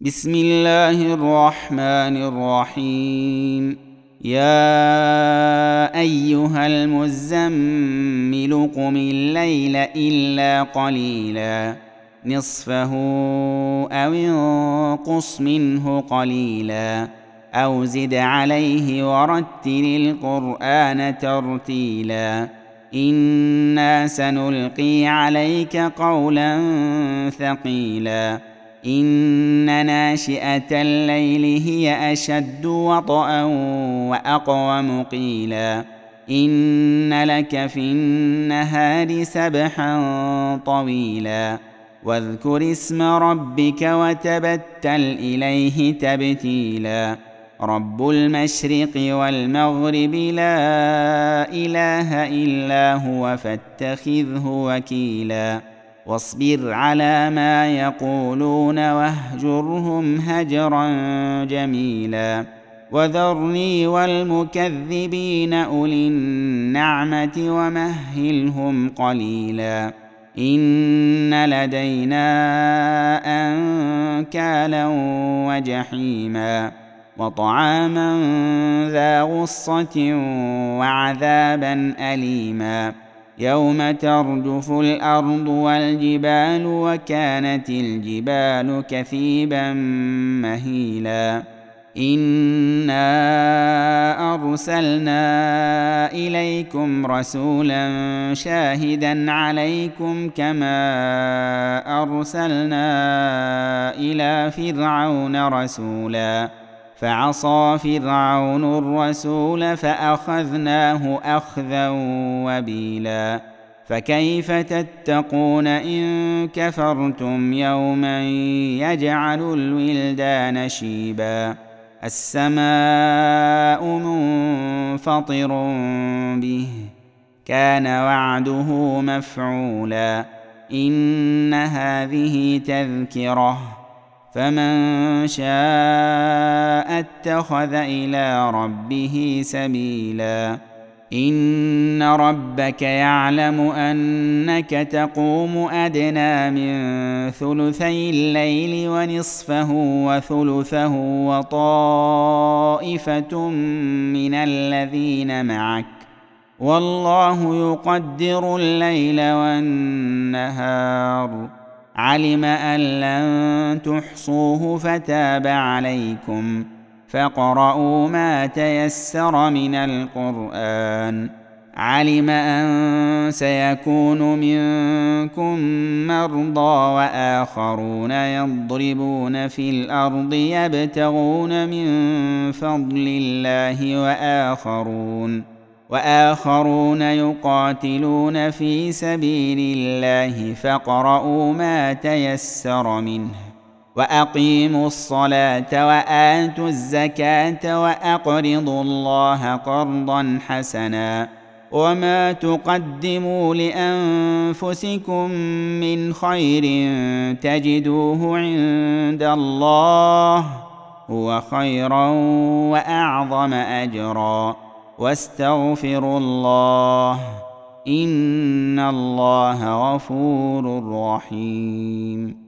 بسم الله الرحمن الرحيم. يا أيها المزمل قم الليل إلا قليلا نصفه أو انقص منه قليلا أو زد عليه ورتل القرآن ترتيلا إنا سنلقي عليك قولا ثقيلا إن ناشئة الليل هي أشد وطئا وأقوم قيلا إن لك في النهار سبحا طويلا واذكر اسم ربك وتبتل إليه تبتيلا رب المشرق والمغرب لا إله إلا هو فاتخذه وكيلا واصبر على ما يقولون واهجرهم هجرا جميلا وذرني والمكذبين أولي النعمة ومهلهم قليلا إن لدينا أنكالا وجحيما وطعاما ذا غصة وعذابا أليما يوم ترجف الأرض والجبال وكانت الجبال كثيبا مهيلا إنا أرسلنا إليكم رسولا شاهدا عليكم كما أرسلنا إلى فرعون رسولا فعصى فرعون الرسول فأخذناه أخذا وبيلا فكيف تتقون إن كفرتم يوما يجعل الولدان شيبا السماء منفطر به كان وعده مفعولا إن هذه تذكرة فمن شاء اتخذ إلى ربه سبيلا إن ربك يعلم أنك تقوم أدنى من ثلثي الليل ونصفه وثلثه وطائفة من الذين معك والله يقدر الليل والنهار علم أن لن تحصوه فتاب عليكم فاقرؤوا ما تيسر من القرآن علم أن سيكون منكم مرضى وآخرون يضربون في الأرض يبتغون من فضل الله وآخرون يقاتلون في سبيل الله فاقرؤوا ما تيسر منه وأقيموا الصلاة وآتوا الزكاة وأقرضوا الله قرضا حسنا وما تقدموا لأنفسكم من خير تجدوه عند الله هو خيرا وأعظم أجرا واستغفروا الله إن الله غفور رحيم.